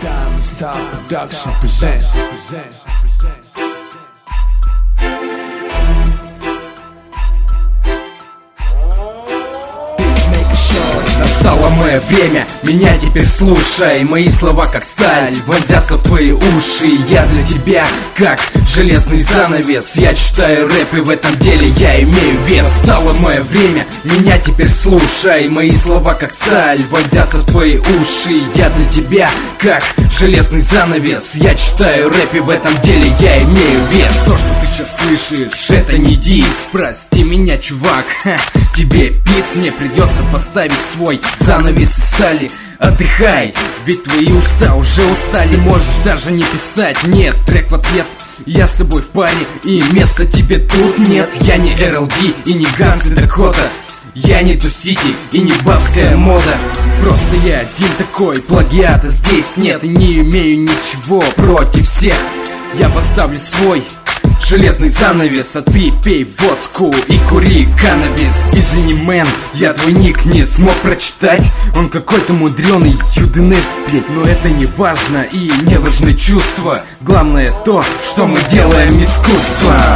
Diamond Star Production present. Настало мое время, меня теперь слушай. Мои слова как сталь вонзятся в твои уши. Я для тебя как железный занавес. Я читаю рэп, и в этом деле я имею вес. Настало мое время, меня теперь слушай. Мои слова как сталь вонзятся в твои уши. Я для тебя как железный занавес. Я читаю рэп, и в этом деле я имею вес. То, что ты сейчас слышишь, это не дис. Прости меня, чувак, тебе пис. Мне придется поставить свой занавес из стали. Отдыхай, ведь твои уста уже устали. Можешь даже не писать, нет, трек в ответ. Я с тобой в паре, и места тебе тут нет. Я не RLD и не Ганс и Дакота. Я не Ту-Сити и не бабская мода. Просто я один такой, плагиата здесь нет. И не имею ничего против всех. Я поставлю свой железный занавес, а ты пей водку и кури каннабис. Извини, мэн, я твой ник не смог прочитать. Он какой-то мудреный юденес, блять, но это не важно и не важны чувства. Главное то, что мы делаем искусство.